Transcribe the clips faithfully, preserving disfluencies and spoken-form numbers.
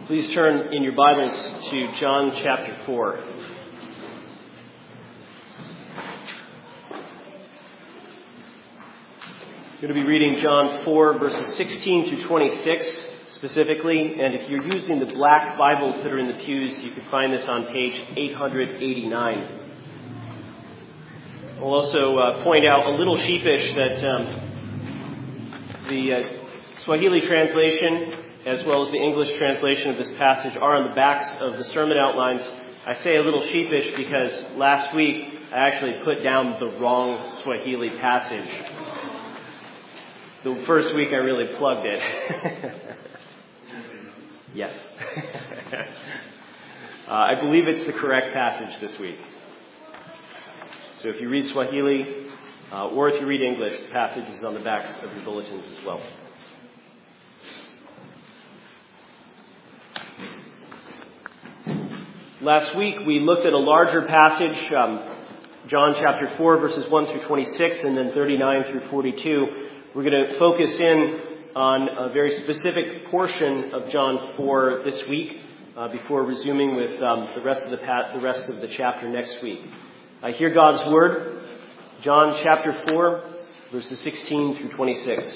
Please turn in your Bibles to John chapter four. I'm going to be reading John four, verses sixteen through twenty-six specifically, and if you're using the black Bibles that are in the pews, you can find this on page eight eighty-nine. I'll also uh, point out, a little sheepish, that um, the uh, Swahili translation as well as the English translation of this passage are on the backs of the sermon outlines. I say a little sheepish because last week I actually put down the wrong Swahili passage. The first week I really plugged it. Yes. uh, I believe it's the correct passage this week. So if you read Swahili, uh, or if you read English, the passage is on the backs of your bulletins as well. Last week we looked at a larger passage, um, John chapter four, verses one through twenty-six, and then thirty-nine through forty-two. We're going to focus in on a very specific portion of John four this week, uh, before resuming with um, the rest of the pa- the rest of the chapter next week. Uh, hear God's word, John chapter four, verses sixteen through twenty-six.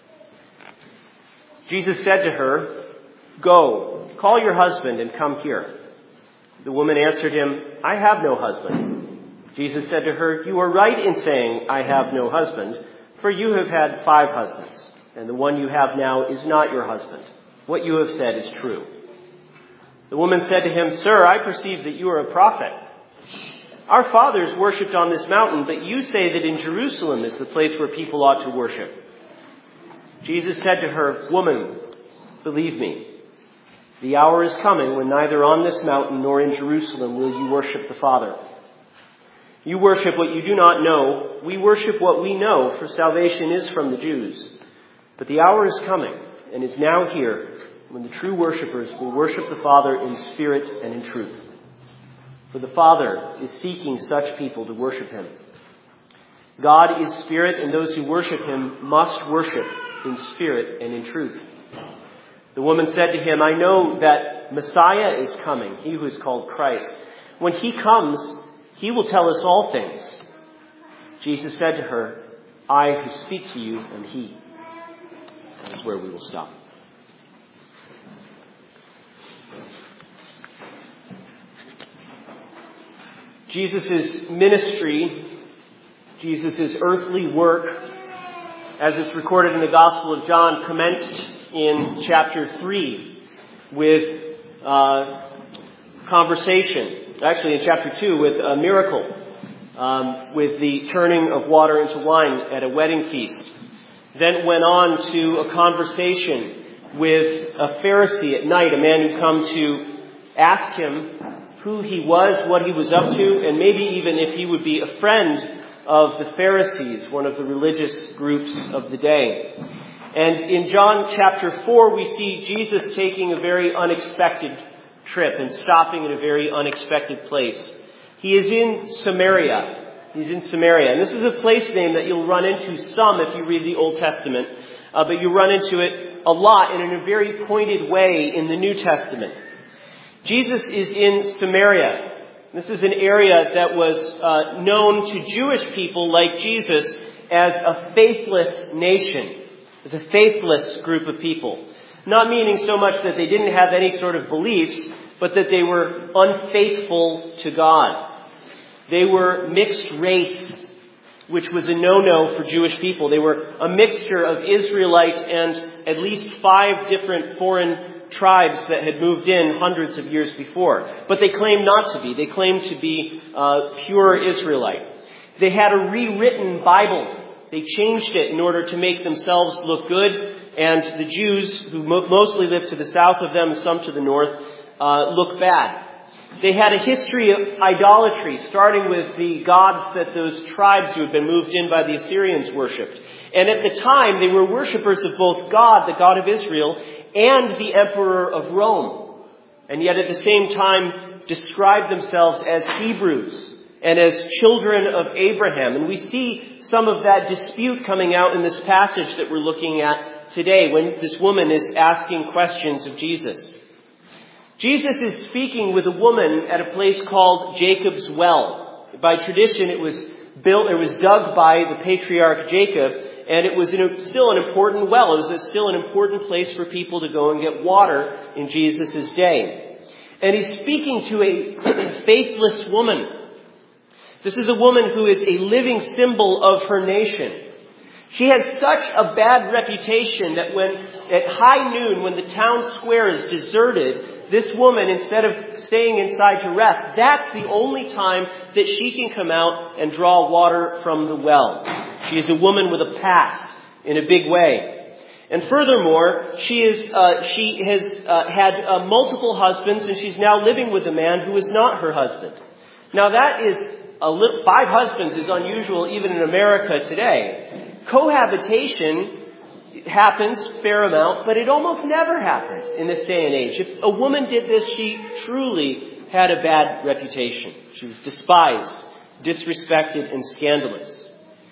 Jesus said to her, "Go, call your husband and come here." The woman answered him, "I have no husband." Jesus said to her, "You are right in saying, 'I have no husband,' for you have had five husbands, and the one you have now is not your husband. What you have said is true." The woman said to him, "Sir, I perceive that you are a prophet. Our fathers worshipped on this mountain, but you say that in Jerusalem is the place where people ought to worship." Jesus said to her, "Woman, believe me, the hour is coming when neither on this mountain nor in Jerusalem will you worship the Father. You worship what you do not know. We worship what we know, for salvation is from the Jews. But the hour is coming, and is now here, when the true worshippers will worship the Father in spirit and in truth. For the Father is seeking such people to worship him. God is spirit, and those who worship him must worship in spirit and in truth." The woman said to him, "I know that Messiah is coming, he who is called Christ. When he comes, he will tell us all things." Jesus said to her, "I who speak to you am he." That is where we will stop. Jesus' ministry, Jesus' earthly work, as it's recorded in the Gospel of John, commenced in chapter three with uh, conversation. Actually, in chapter two with a miracle, um, with the turning of water into wine at a wedding feast. Then went on to a conversation with a Pharisee at night, a man who come to ask him who he was, what he was up to, and maybe even if he would be a friend of the Pharisees, one of the religious groups of the day. And in John chapter four, we see Jesus taking a very unexpected trip and stopping in a very unexpected place. He is in Samaria. He's in Samaria. And this is a place name that you'll run into some if you read the Old Testament, uh, but you run into it a lot and in a very pointed way in the New Testament. Jesus is in Samaria. This is an area that was uh, known to Jewish people like Jesus as a faithless nation, as a faithless group of people. Not meaning so much that they didn't have any sort of beliefs, but that they were unfaithful to God. They were mixed race, which was a no-no for Jewish people. They were a mixture of Israelites and at least five different foreign tribes that had moved in hundreds of years before. But they claimed not to be. They claimed to be uh, pure Israelite. They had a rewritten Bible. They changed it in order to make themselves look good. And the Jews, who mo- mostly lived to the south of them, some to the north, uh, look bad. They had a history of idolatry, starting with the gods that those tribes who had been moved in by the Assyrians worshipped. And at the time, they were worshippers of both God, the God of Israel, and the Emperor of Rome. And yet at the same time, described themselves as Hebrews and as children of Abraham. And we see some of that dispute coming out in this passage that we're looking at today when this woman is asking questions of Jesus. Jesus is speaking with a woman at a place called Jacob's Well. By tradition, it was built, it was dug by the patriarch Jacob, and it was still an important well. It was still an important place for people to go and get water in Jesus' day. And he's speaking to a faithless woman. This is a woman who is a living symbol of her nation. She has such a bad reputation that when, at high noon, when the town square is deserted, this woman, instead of staying inside to rest, that's the only time that she can come out and draw water from the well. She is a woman with a past in a big way. And furthermore, she is, uh, she has uh, had uh, multiple husbands, and she's now living with a man who is not her husband. Now that is a little, five husbands is unusual even in America today. Cohabitation happens a fair amount, but it almost never happens in this day and age. If a woman did this, she truly had a bad reputation. She was despised, disrespected, and scandalous.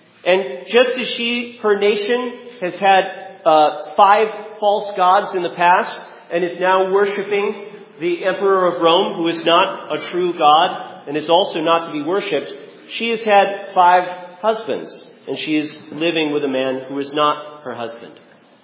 And just as she, her nation, has had uh, five false gods in the past and is now worshiping the Emperor of Rome, who is not a true God and is also not to be worshipped, she has had five husbands. And she is living with a man who is not her husband.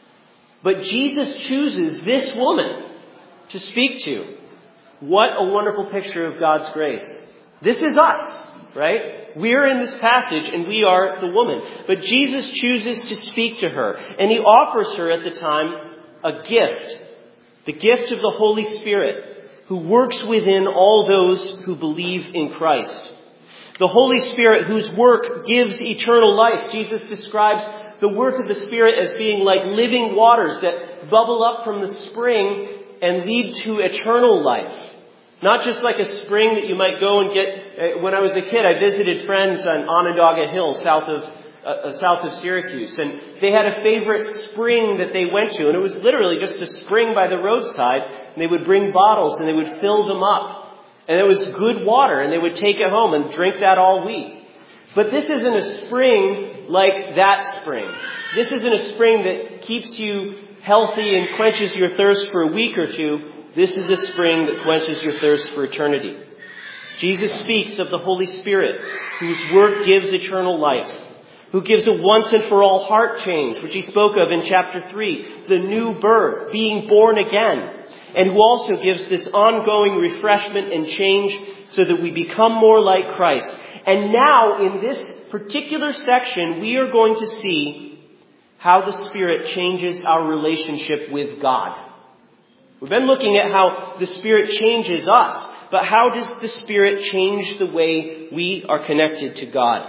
But Jesus chooses this woman to speak to. What a wonderful picture of God's grace. This is us, right? We're in this passage and we are the woman. But Jesus chooses to speak to her. And he offers her at the time a gift. The gift of the Holy Spirit, who works within all those who believe in Christ. The Holy Spirit, whose work gives eternal life. Jesus describes the work of the Spirit as being like living waters that bubble up from the spring and lead to eternal life. Not just like a spring that you might go and get. When I was a kid, I visited friends on Onondaga Hill, south of uh, south of Syracuse, and they had a favorite spring that they went to, and it was literally just a spring by the roadside. And they would bring bottles and they would fill them up. And it was good water, and they would take it home and drink that all week. But this isn't a spring like that spring. This isn't a spring that keeps you healthy and quenches your thirst for a week or two. This is a spring that quenches your thirst for eternity. Jesus speaks of the Holy Spirit, whose work gives eternal life, who gives a once and for all heart change, which he spoke of in chapter three, the new birth, being born again. And who also gives this ongoing refreshment and change so that we become more like Christ. And now, in this particular section, we are going to see how the Spirit changes our relationship with God. We've been looking at how the Spirit changes us, but how does the Spirit change the way we are connected to God?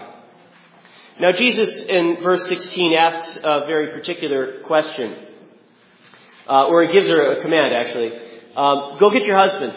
Now, Jesus, in verse sixteen, asks a very particular question. Uh, or he gives her a command, actually. Um, go get your husband.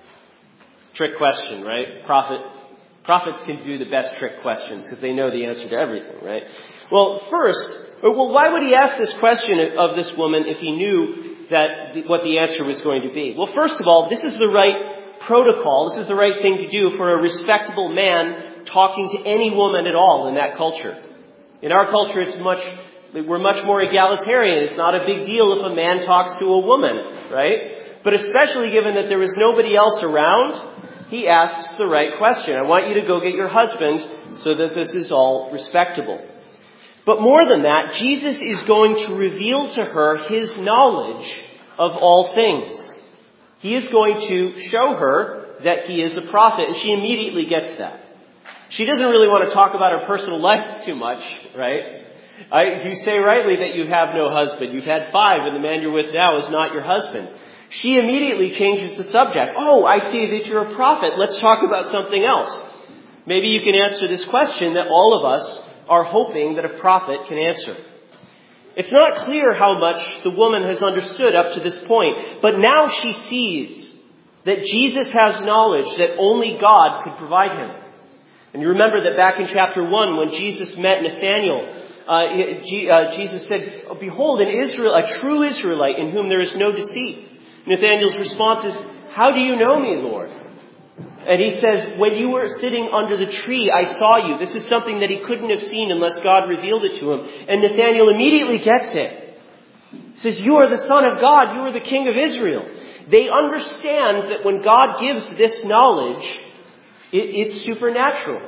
Trick question, right? Prophet, prophets can do the best trick questions because they know the answer to everything, right? Well, first, well, why would he ask this question of this woman if he knew that the, what the answer was going to be? Well, first of all, this is the right protocol. This is the right thing to do for a respectable man talking to any woman at all in that culture. In our culture, it's much... We're much more egalitarian. It's not a big deal if a man talks to a woman, right? But especially given that there was nobody else around, he asks the right question. I want you to go get your husband so that this is all respectable. But more than that, Jesus is going to reveal to her his knowledge of all things. He is going to show her that he is a prophet, and she immediately gets that. She doesn't really want to talk about her personal life too much, right? I, you say rightly that you have no husband. You've had five, and the man you're with now is not your husband. She immediately changes the subject. Oh, I see that you're a prophet. Let's talk about something else. Maybe you can answer this question that all of us are hoping that a prophet can answer. It's not clear how much the woman has understood up to this point, but now she sees that Jesus has knowledge that only God could provide him. And you remember that back in chapter one, when Jesus met Nathanael, Uh, Jesus said, oh, behold, an Israel, a true Israelite in whom there is no deceit. Nathanael's response is, how do you know me, Lord? And he says, when you were sitting under the tree, I saw you. This is something that he couldn't have seen unless God revealed it to him. And Nathanael immediately gets it. He says, you are the Son of God. You are the King of Israel. They understand that when God gives this knowledge, it, it's supernatural.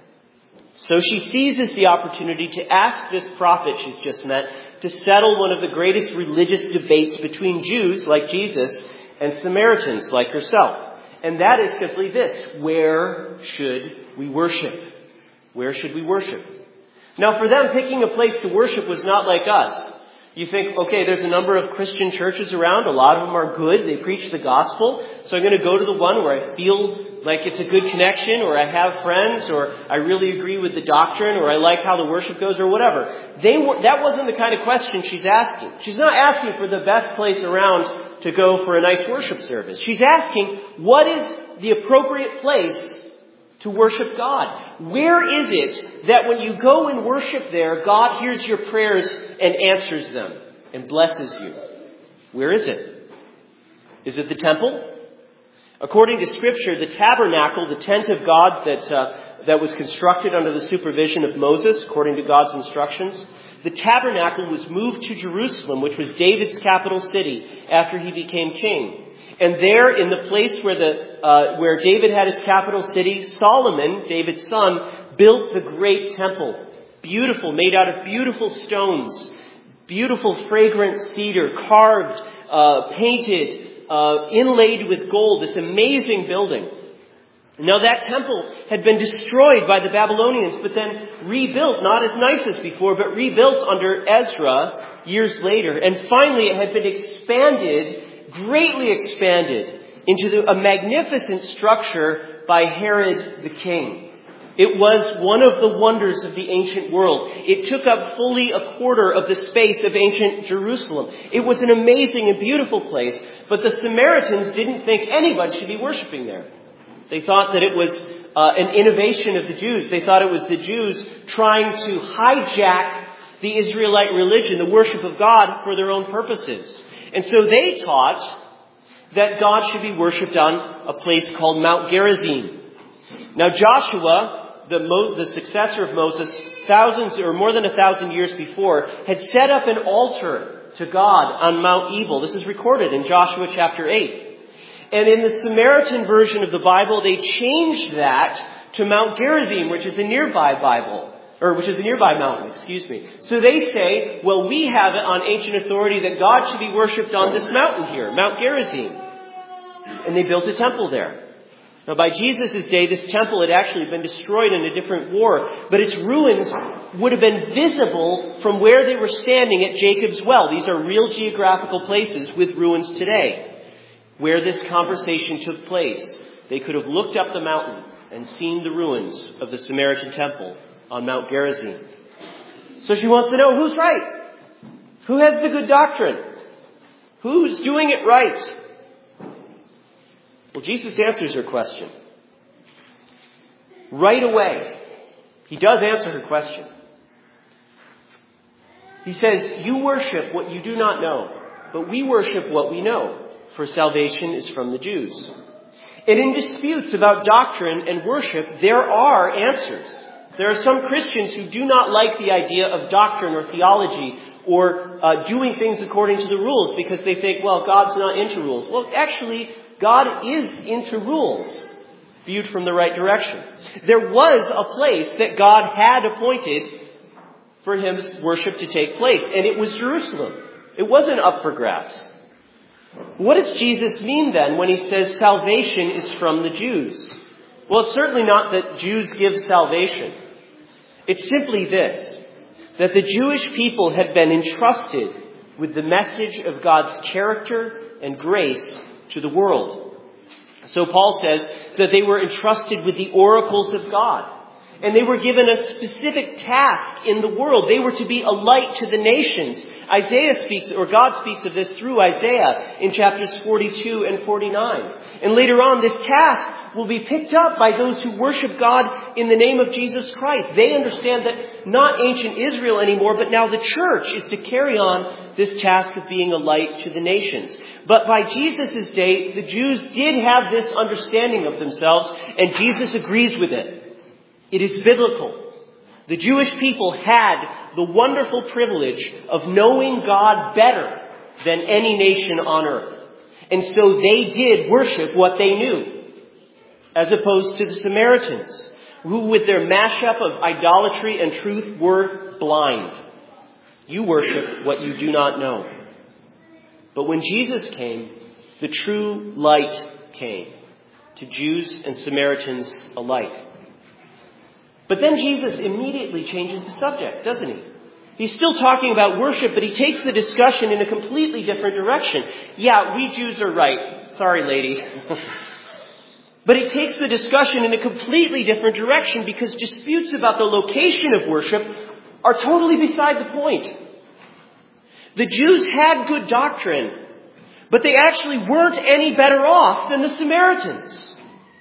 So she seizes the opportunity to ask this prophet she's just met to settle one of the greatest religious debates between Jews, like Jesus, and Samaritans, like herself. And that is simply this: where should we worship? Where should we worship? Now, for them, picking a place to worship was not like us. You think, okay, there's a number of Christian churches around. A lot of them are good. They preach the gospel. So I'm going to go to the one where I feel like it's a good connection, or I have friends, or I really agree with the doctrine, or I like how the worship goes, or whatever. They were, that wasn't the kind of question she's asking. She's not asking for the best place around to go for a nice worship service. She's asking, what is the appropriate place to worship God? Where is it that when you go and worship there, God hears your prayers and answers them and blesses you? Where is it? Is it the temple? According to Scripture, the tabernacle, the tent of God that uh, that was constructed under the supervision of Moses, according to God's instructions, the tabernacle was moved to Jerusalem, which was David's capital city, after he became king. And there, in the place where the uh, where David had his capital city, Solomon, David's son, built the great temple. Beautiful, made out of beautiful stones, beautiful fragrant cedar, carved, uh, painted, uh, inlaid with gold, this amazing building. Now that temple had been destroyed by the Babylonians, but then rebuilt, not as nice as before, but rebuilt under Ezra years later. And finally it had been expanded, greatly expanded, into the, a magnificent structure by Herod the king. It was one of the wonders of the ancient world. It took up fully a quarter of the space of ancient Jerusalem. It was an amazing and beautiful place, but the Samaritans didn't think anybody should be worshiping there. They thought that it was uh, an innovation of the Jews. They thought it was the Jews trying to hijack the Israelite religion, the worship of God, for their own purposes. And so they taught that God should be worshipped on a place called Mount Gerizim. Now Joshua, the, Mo- the successor of Moses, thousands or more than a thousand years before, had set up an altar to God on Mount Ebal. This is recorded in Joshua chapter eight. And in the Samaritan version of the Bible, they changed that to Mount Gerizim, which is a nearby Bible, or which is a nearby mountain, excuse me. So they say, well, we have it on ancient authority that God should be worshipped on this mountain here, Mount Gerizim. And they built a temple there. Now, by Jesus' day, this temple had actually been destroyed in a different war, but its ruins would have been visible from where they were standing at Jacob's Well. These are real geographical places with ruins today. Where this conversation took place, they could have looked up the mountain and seen the ruins of the Samaritan temple on Mount Gerizim. So she wants to know, who's right? Who has the good doctrine? Who's doing it right? Well, Jesus answers her question. Right away, he does answer her question. He says, you worship what you do not know, but we worship what we know. For salvation is from the Jews. And in disputes about doctrine and worship, there are answers. There are some Christians who do not like the idea of doctrine or theology or uh, doing things according to the rules because they think, well, God's not into rules. Well, actually, God is into rules, viewed from the right direction. There was a place that God had appointed for his worship to take place, and it was Jerusalem. It wasn't up for grabs. What does Jesus mean then when he says salvation is from the Jews? Well, it's certainly not that Jews give salvation. It's simply this, that the Jewish people had been entrusted with the message of God's character and grace to the world. So Paul says that they were entrusted with the oracles of God. And they were given a specific task in the world. They were to be a light to the nations. Isaiah speaks, or God speaks of this through Isaiah in chapters forty-two and forty-nine. And later on, this task will be picked up by those who worship God in the name of Jesus Christ. They understand that not ancient Israel anymore, but now the church is to carry on this task of being a light to the nations. But by Jesus' day, the Jews did have this understanding of themselves, and Jesus agrees with it. It is biblical. The Jewish people had the wonderful privilege of knowing God better than any nation on earth. And so they did worship what they knew, as opposed to the Samaritans, who with their mashup of idolatry and truth were blind. You worship what you do not know. But when Jesus came, the true light came to Jews and Samaritans alike. But then Jesus immediately changes the subject, doesn't he? He's still talking about worship, but he takes the discussion in a completely different direction. Yeah, we Jews are right. Sorry, lady. But he takes the discussion in a completely different direction because disputes about the location of worship are totally beside the point. The Jews had good doctrine, but they actually weren't any better off than the Samaritans.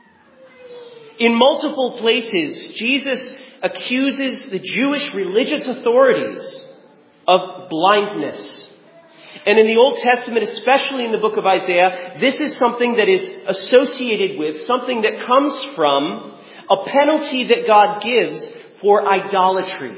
In multiple places, Jesus accuses the Jewish religious authorities of blindness. And in the Old Testament, especially in the book of Isaiah, this is something that is associated with, something that comes from a penalty that God gives for idolatry.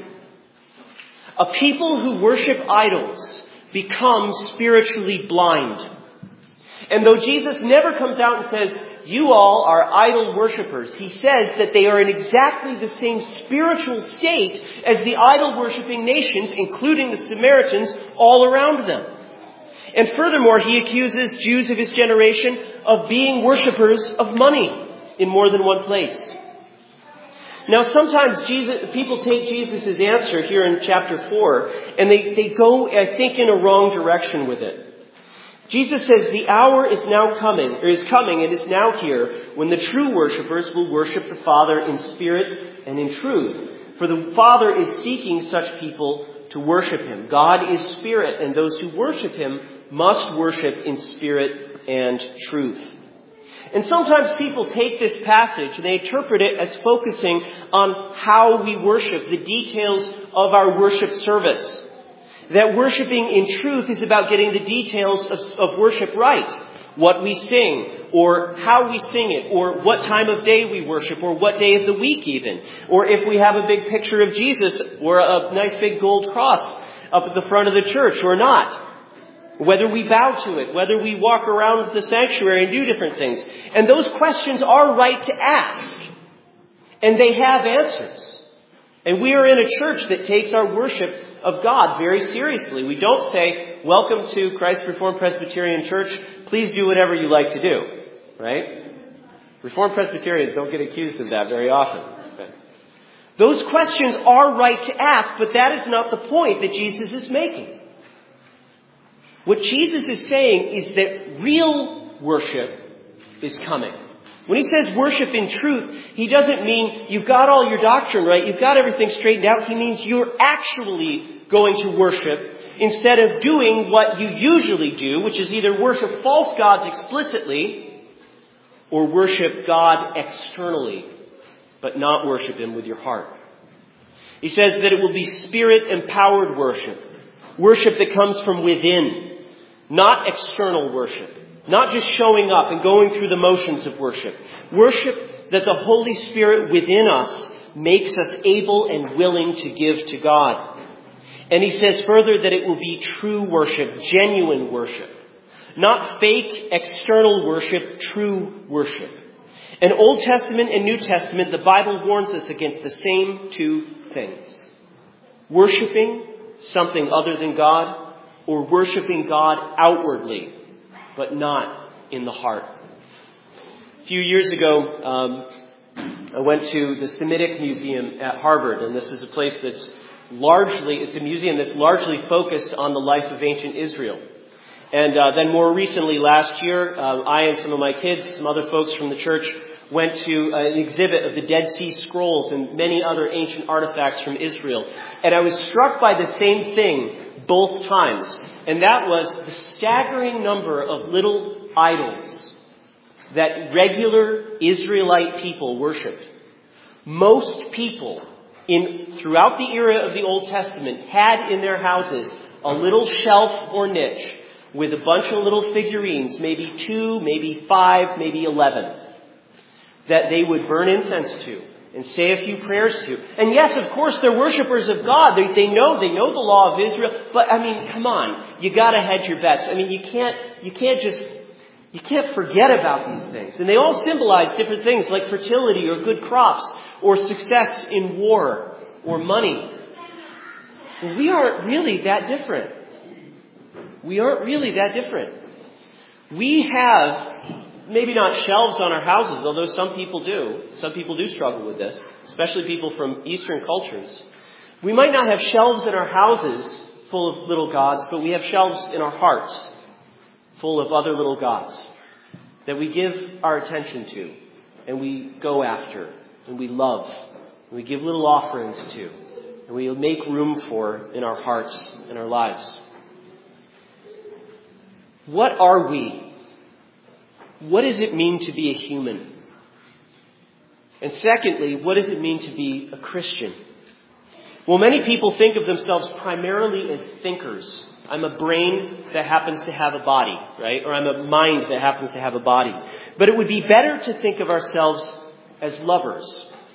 A people who worship idols become spiritually blind. And though Jesus never comes out and says, you all are idol worshippers, he says that they are in exactly the same spiritual state as the idol-worshipping nations, including the Samaritans, all around them. And furthermore, he accuses Jews of his generation of being worshippers of money in more than one place. Now, sometimes Jesus, people take Jesus' answer here in chapter four, and they, they go, I think, in a wrong direction with it. Jesus says, the hour is now coming, or is coming, and is now here, when the true worshippers will worship the Father in spirit and in truth. For the Father is seeking such people to worship him. God is spirit, and those who worship him must worship in spirit and truth. And sometimes people take this passage and they interpret it as focusing on how we worship, the details of our worship service. That worshiping in truth is about getting the details of, of worship right. What we sing, or how we sing it, or what time of day we worship, or what day of the week even. Or if we have a big picture of Jesus, or a nice big gold cross up at the front of the church, or not. Whether we bow to it, whether we walk around the sanctuary and do different things. And those questions are right to ask. And they have answers. And we are in a church that takes our worship of God very seriously. We don't say, welcome to Christ Reformed Presbyterian Church. Please do whatever you like to do. Right? Reformed Presbyterians don't get accused of that very often. Okay. Those questions are right to ask, but that is not the point that Jesus is making. What Jesus is saying is that real worship is coming. When he says worship in truth, he doesn't mean you've got all your doctrine right, you've got everything straightened out. He means you're actually going to worship instead of doing what you usually do, which is either worship false gods explicitly or worship God externally, but not worship him with your heart. He says that it will be spirit-empowered worship, worship that comes from within. Not external worship. Not just showing up and going through the motions of worship. Worship that the Holy Spirit within us makes us able and willing to give to God. And he says further that it will be true worship, genuine worship. Not fake external worship, true worship. In Old Testament and New Testament, the Bible warns us against the same two things. Worshiping something other than God, or worshiping God outwardly, but not in the heart. A few years ago, um, I went to the Semitic Museum at Harvard, and this is a place that's largely, it's a museum that's largely focused on the life of ancient Israel. And uh, then more recently, last year, uh, I and some of my kids, some other folks from the church, went to an exhibit of the Dead Sea Scrolls and many other ancient artifacts from Israel. And I was struck by the same thing both times. And that was the staggering number of little idols that regular Israelite people worshipped. Most people in throughout the era of the Old Testament had in their houses a little shelf or niche with a bunch of little figurines, maybe two, maybe five, maybe eleven, that they would burn incense to and say a few prayers to. And yes, of course, they're worshipers of God. They, they know, they know the law of Israel. But I mean, come on, you gotta hedge your bets. I mean, you can't, you can't just You can't forget about these things. And they all symbolize different things like fertility or good crops or success in war or money. Well, we aren't really that different. We aren't really that different. We have maybe not shelves on our houses, although some people do. Some people do struggle with this, especially people from Eastern cultures. We might not have shelves in our houses full of little gods, but we have shelves in our hearts full of other little gods that we give our attention to and we go after and we love and we give little offerings to and we make room for in our hearts and our lives. What are we? What does it mean to be a human? And secondly, what does it mean to be a Christian? Well, many people think of themselves primarily as thinkers. I'm a brain that happens to have a body, right? Or I'm a mind that happens to have a body. But it would be better to think of ourselves as lovers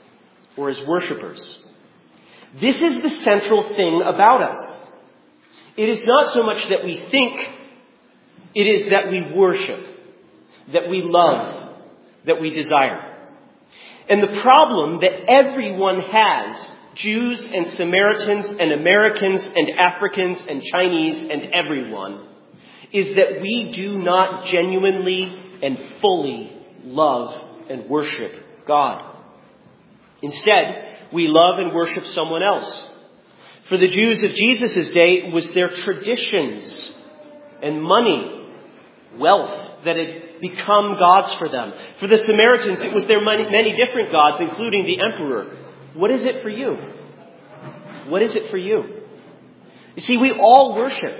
or as worshipers. This is the central thing about us. It is not so much that we think, it is that we worship, that we love, that we desire. And the problem that everyone has, Jews and Samaritans and Americans and Africans and Chinese and everyone, is that we do not genuinely and fully love and worship God. Instead, we love and worship someone else. For the Jews of Jesus' day, it was their traditions and money, wealth that had become gods for them. For the Samaritans, it was their many, many different gods, including the emperor. What is it for you? What is it for you? You see, we all worship.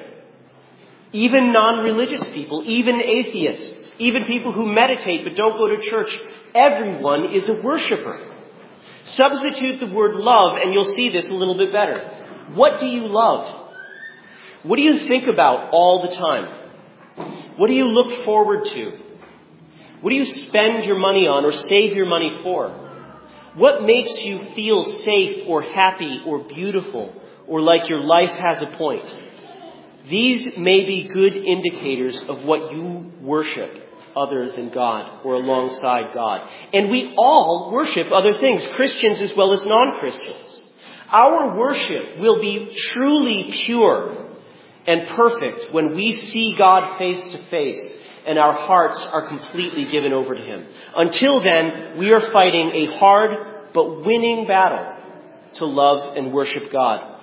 Even non-religious people, even atheists, even people who meditate but don't go to church. Everyone is a worshiper. Substitute the word love and you'll see this a little bit better. What do you love? What do you think about all the time? What do you look forward to? What do you spend your money on or save your money for? What makes you feel safe or happy or beautiful or like your life has a point? These may be good indicators of what you worship other than God or alongside God. And we all worship other things, Christians as well as non-Christians. Our worship will be truly pure and perfect when we see God face to face and our hearts are completely given over to Him. Until then, we are fighting a hard but winning battle to love and worship God.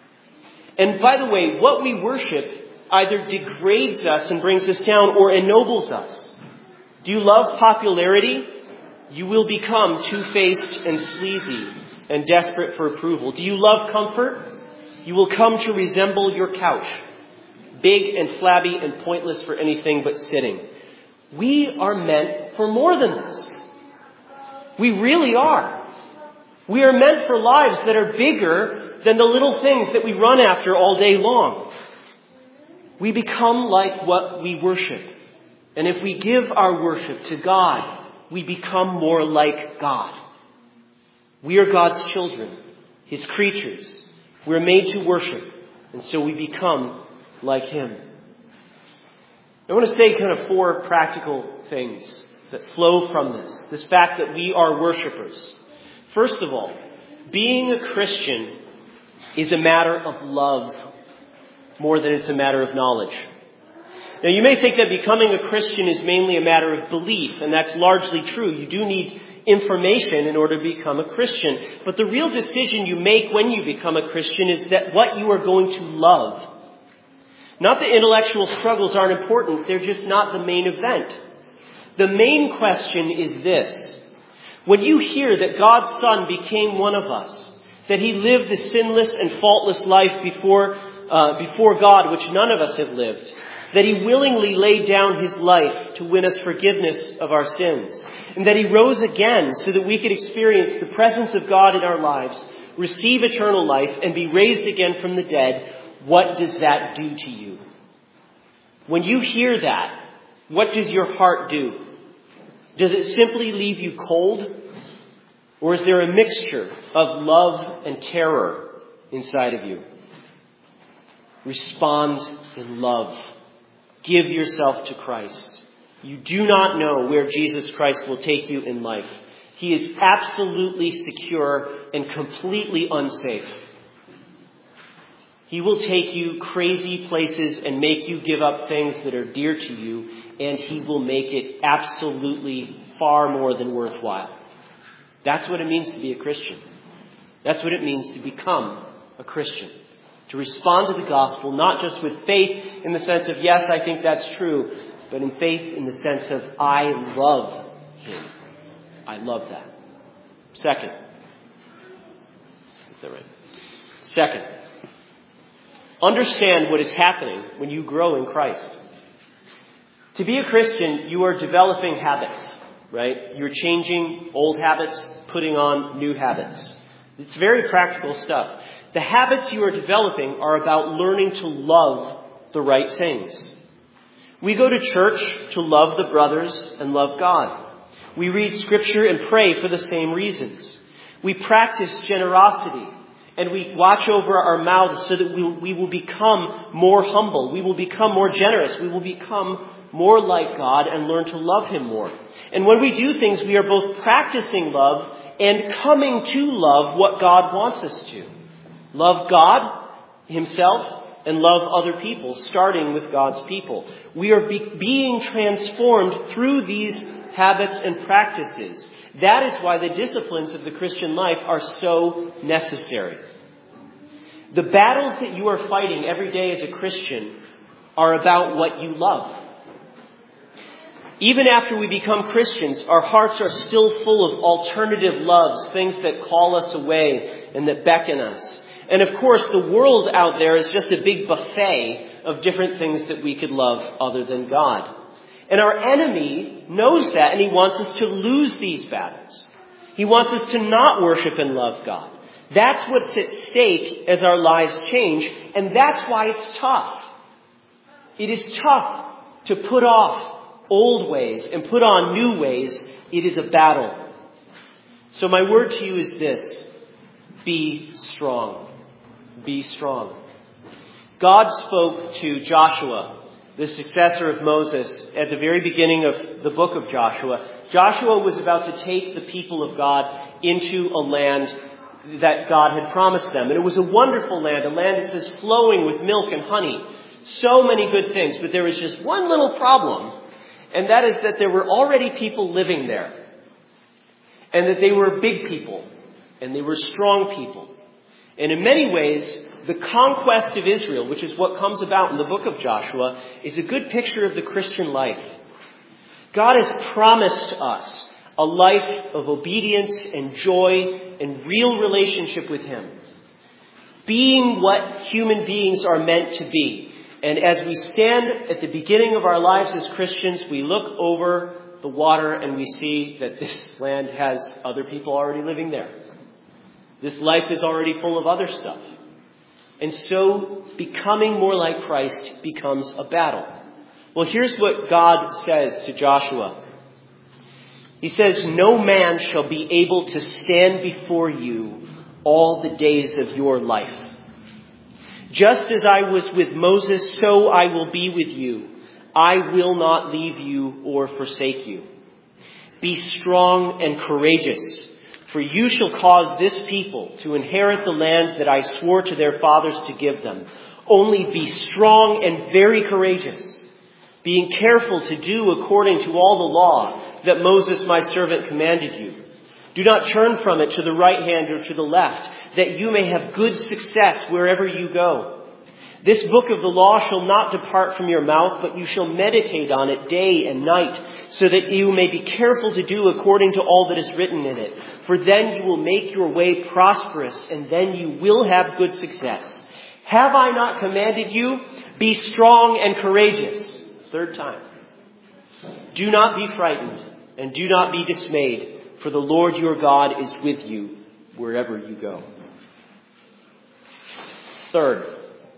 And by the way, what we worship either degrades us and brings us down or ennobles us. Do you love popularity? You will become two-faced and sleazy and desperate for approval. Do you love comfort? You will come to resemble your couch, big and flabby and pointless for anything but sitting. We are meant for more than this. We really are. We are meant for lives that are bigger than the little things that we run after all day long. We become like what we worship. And if we give our worship to God, we become more like God. We are God's children, His creatures. We're made to worship. And so we become like Him. I want to say kind of four practical things that flow from this. This fact that we are worshipers. First of all, being a Christian is a matter of love more than it's a matter of knowledge. Now, you may think that becoming a Christian is mainly a matter of belief, and that's largely true. You do need information in order to become a Christian. But the real decision you make when you become a Christian is that what you are going to love. Not that intellectual struggles aren't important, they're just not the main event. The main question is this. When you hear that God's Son became one of us, that He lived the sinless and faultless life before, uh, before God, which none of us have lived, that He willingly laid down His life to win us forgiveness of our sins, and that He rose again so that we could experience the presence of God in our lives, receive eternal life, and be raised again from the dead, what does that do to you? When you hear that, what does your heart do? Does it simply leave you cold? Or is there a mixture of love and terror inside of you? Respond in love. Give yourself to Christ. You do not know where Jesus Christ will take you in life. He is absolutely secure and completely unsafe. He will take you crazy places and make you give up things that are dear to you, and he will make it absolutely far more than worthwhile. That's what it means to be a Christian. That's what it means to become a Christian. To respond to the gospel, not just with faith in the sense of, yes, I think that's true, but in faith in the sense of, I love him. I love that. Second. Let's get that right. Second. Understand what is happening when you grow in Christ. To be a Christian, you are developing habits, right? You're changing old habits, putting on new habits. It's very practical stuff. The habits you are developing are about learning to love the right things. We go to church to love the brothers and love God. We read scripture and pray for the same reasons. We practice generosity and we watch over our mouths so that we, we will become more humble. We will become more generous. We will become more like God and learn to love him more. And when we do things, we are both practicing love and coming to love what God wants us to. Love God himself and love other people, starting with God's people. We are be- being transformed through these habits and practices. That is why the disciplines of the Christian life are so necessary. The battles that you are fighting every day as a Christian are about what you love. Even after we become Christians, our hearts are still full of alternative loves, things that call us away and that beckon us. And of course, the world out there is just a big buffet of different things that we could love other than God. And our enemy knows that, and he wants us to lose these battles. He wants us to not worship and love God. That's what's at stake as our lives change, and that's why it's tough. It is tough to put off old ways and put on new ways. It is a battle. So my word to you is this: be strong. Be strong. God spoke to Joshua, the successor of Moses, at the very beginning of the book of Joshua. Joshua was about to take the people of God into a land that God had promised them. And it was a wonderful land, a land that says flowing with milk and honey. So many good things, but there was just one little problem, and that is that there were already people living there. And that they were big people, and they were strong people. And in many ways, the conquest of Israel, which is what comes about in the book of Joshua, is a good picture of the Christian life. God has promised us a life of obedience and joy and real relationship with him. Being what human beings are meant to be. And as we stand at the beginning of our lives as Christians, we look over the water and we see that this land has other people already living there. This life is already full of other stuff. And so becoming more like Christ becomes a battle. Well, here's what God says to Joshua. He says, "No man shall be able to stand before you all the days of your life. Just as I was with Moses, so I will be with you. I will not leave you or forsake you. Be strong and courageous, for you shall cause this people to inherit the land that I swore to their fathers to give them. Only be strong and very courageous, being careful to do according to all the law that Moses my servant commanded you. Do not turn from it to the right hand or to the left, that you may have good success wherever you go. This book of the law shall not depart from your mouth, but you shall meditate on it day and night, so that you may be careful to do according to all that is written in it. For then you will make your way prosperous, and then you will have good success. Have I not commanded you? Be strong and courageous." Third time. "Do not be frightened, and do not be dismayed, for the Lord your God is with you wherever you go." Third,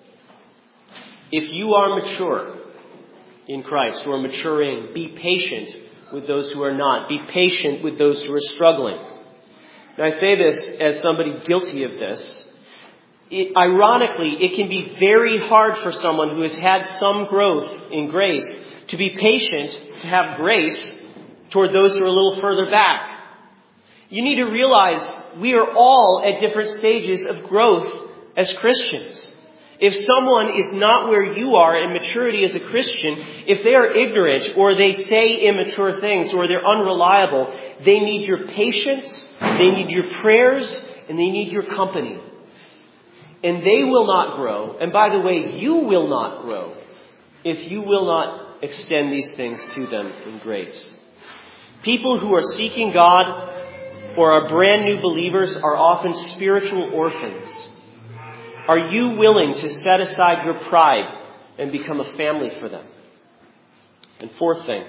if you are mature in Christ, or maturing, be patient with those who are not. Be patient with those who are struggling. And I say this as somebody guilty of this. It, ironically, it can be very hard for someone who has had some growth in grace to be patient, to have grace toward those who are a little further back. You need to realize we are all at different stages of growth as Christians. If someone is not where you are in maturity as a Christian, if they are ignorant or they say immature things or they're unreliable, they need your patience, they need your prayers, and they need your company. And they will not grow. And by the way, you will not grow if you will not extend these things to them in grace. People who are seeking God or are brand new believers are often spiritual orphans. Are you willing to set aside your pride and become a family for them? And fourth thing,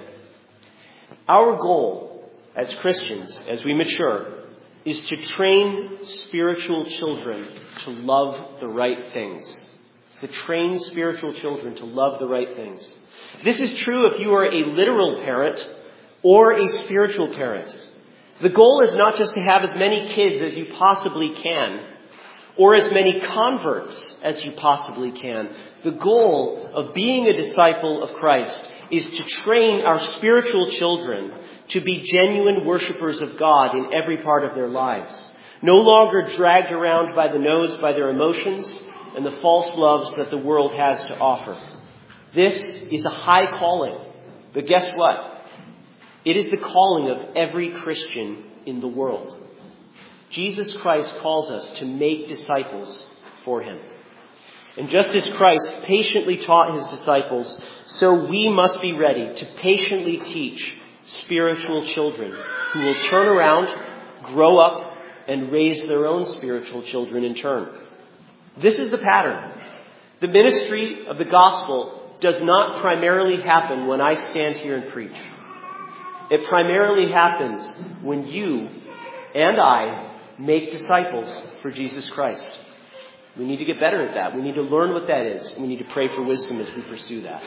our goal as Christians, as we mature, is to train spiritual children to love the right things. It's to train spiritual children to love the right things. This is true if you are a literal parent or a spiritual parent. The goal is not just to have as many kids as you possibly can, or as many converts as you possibly can. The goal of being a disciple of Christ is to train our spiritual children to be genuine worshipers of God in every part of their lives. No longer dragged around by the nose by their emotions and the false loves that the world has to offer. This is a high calling. But guess what? It is the calling of every Christian in the world. Jesus Christ calls us to make disciples for him. And just as Christ patiently taught his disciples, so we must be ready to patiently teach spiritual children who will turn around, grow up, and raise their own spiritual children in turn. This is the pattern. The ministry of the gospel does not primarily happen when I stand here and preach. It primarily happens when you and I make disciples for Jesus Christ. We need to get better at that. We need to learn what that is. We need to pray for wisdom as we pursue that.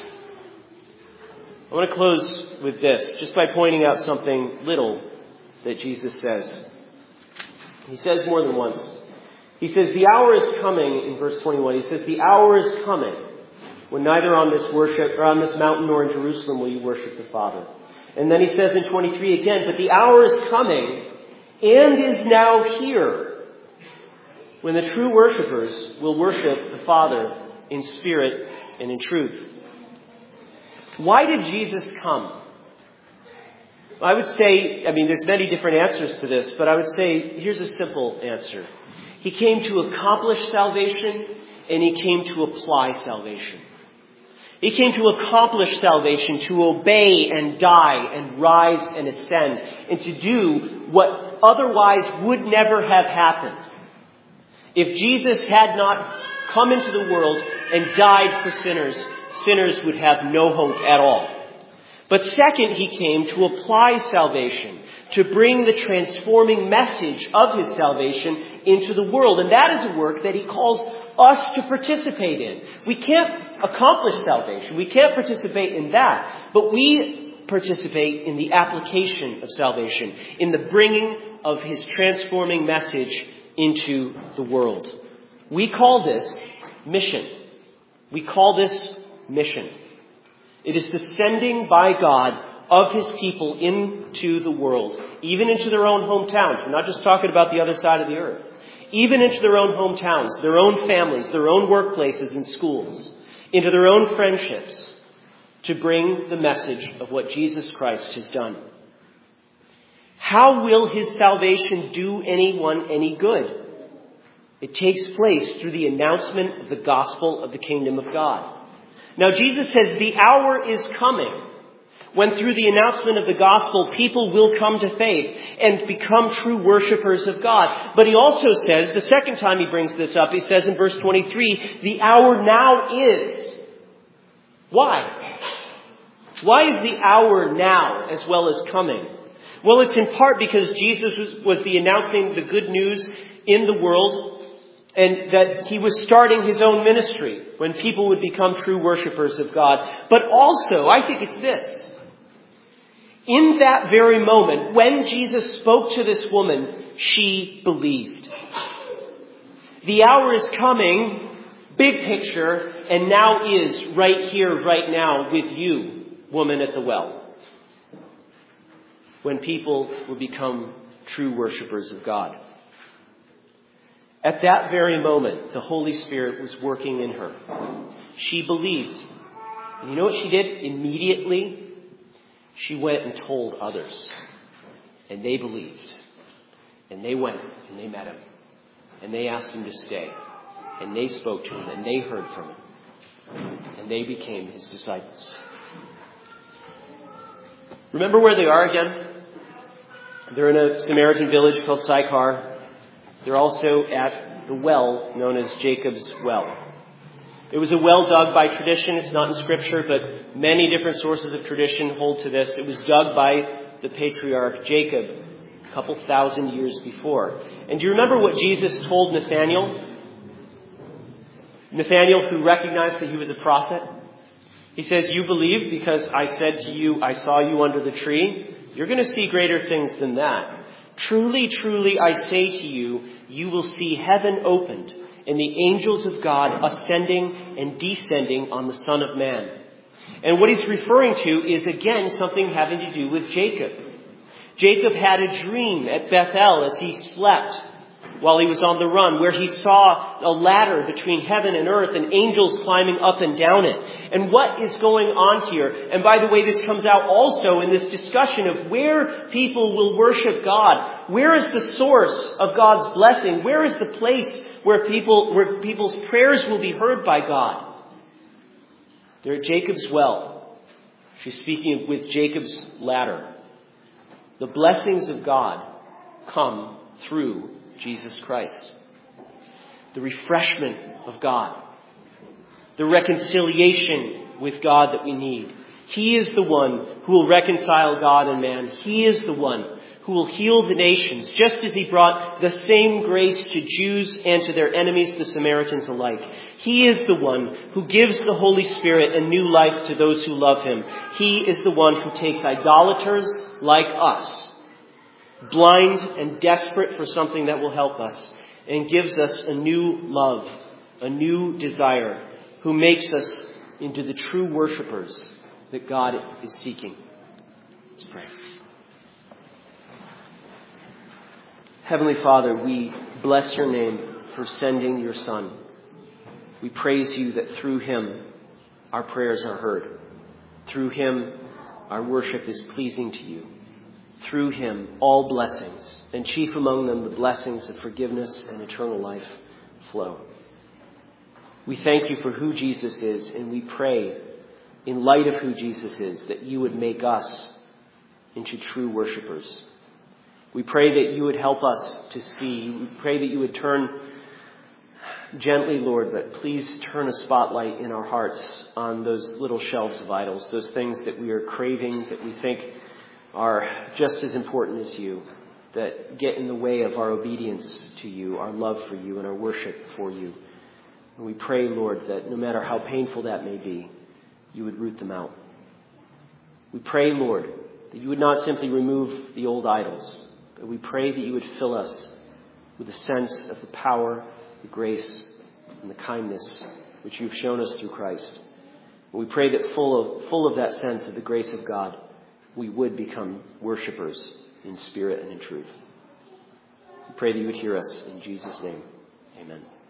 I want to close with this, just by pointing out something little that Jesus says. He says more than once. He says, the hour is coming, in verse twenty-one, he says, the hour is coming when neither on this worship or on this mountain nor in Jerusalem will you worship the Father. And then he says in twenty-three again, but the hour is coming and is now here when the true worshipers will worship the Father in spirit and in truth. Why did Jesus come? I would say, I mean, there's many different answers to this, but I would say here's a simple answer. He came to accomplish salvation and he came to apply salvation. He came to accomplish salvation, to obey and die and rise and ascend, and to do what otherwise would never have happened. If Jesus had not come into the world and died for sinners, sinners would have no hope at all. But second, he came to apply salvation, to bring the transforming message of his salvation into the world. And that is a work that he calls us to participate in. We can't accomplish salvation. We can't participate in that. But we participate in the application of salvation, in the bringing of his transforming message into the world. We call this mission. We call this mission. It is the sending by God of his people into the world, even into their own hometowns. We're not just talking about the other side of the earth. Even into their own hometowns, their own families, their own workplaces and schools, into their own friendships, to bring the message of what Jesus Christ has done. How will his salvation do anyone any good? It takes place through the announcement of the gospel of the kingdom of God. Now, Jesus says the hour is coming when through the announcement of the gospel, people will come to faith and become true worshipers of God. But he also says, the second time he brings this up, he says in verse twenty-three, the hour now is. Why? Why is the hour now as well as coming? Well, it's in part because Jesus was, was the announcing the good news in the world, and that he was starting his own ministry when people would become true worshipers of God. But also, I think it's this. In that very moment, when Jesus spoke to this woman, she believed. The hour is coming, big picture, and now is right here, right now with you. woman at the well, when people will become true worshipers of God. At that very moment, the Holy Spirit was working in her. She believed. And you know what she did? Immediately, she went and told others. And they believed. And they went and they met him. And they asked him to stay. And they spoke to him. And they heard from him. And they became his disciples. Remember where they are again? They're in a Samaritan village called Sychar. They're also at the well known as Jacob's well. It was a well dug by tradition. It's not in Scripture, but many different sources of tradition hold to this. It was dug by the patriarch Jacob a couple thousand years before. And do you remember what Jesus told Nathanael? Nathanael, who recognized that he was a prophet. He says, "You believe because I said to you, I saw you under the tree. You're going to see greater things than that. Truly, truly, I say to you, you will see heaven opened and the angels of God ascending and descending on the Son of Man." And what he's referring to is, again, something having to do with Jacob. Jacob had a dream at Bethel as he slept while he was on the run, where he saw a ladder between heaven and earth and angels climbing up and down it. And what is going on here? And by the way, this comes out also in this discussion of where people will worship God. Where is the source of God's blessing? Where is the place where people, where people's prayers will be heard by God? They're at Jacob's well. She's speaking with Jacob's ladder. The blessings of God come through Jesus Christ. The refreshment of God. The reconciliation with God that we need. He is the one who will reconcile God and man. He is the one who will heal the nations, just as he brought the same grace to Jews and to their enemies, the Samaritans alike. He is the one who gives the Holy Spirit a new life to those who love him. He is the one who takes idolaters like us, blind and desperate for something that will help us, and gives us a new love, a new desire, who makes us into the true worshipers that God is seeking. Let's pray. Heavenly Father, we bless your name for sending your Son. We praise you that through him our prayers are heard. Through him our worship is pleasing to you. Through him all blessings, and chief among them the blessings of forgiveness and eternal life, flow. We thank you for who Jesus is, and we pray, in light of who Jesus is, that you would make us into true worshipers. We pray that you would help us to see. We pray that you would turn gently, Lord, but please turn a spotlight in our hearts on those little shelves of idols, those things that we are craving, that we think are just as important as you, that get in the way of our obedience to you, our love for you, and our worship for you. And we pray, Lord, that no matter how painful that may be, you would root them out. We pray, Lord, that you would not simply remove the old idols, but we pray that you would fill us with a sense of the power, the grace, and the kindness which you've shown us through Christ. And we pray that full of, full of that sense of the grace of God, we would become worshipers in spirit and in truth. We pray that you would hear us in Jesus' name. Amen.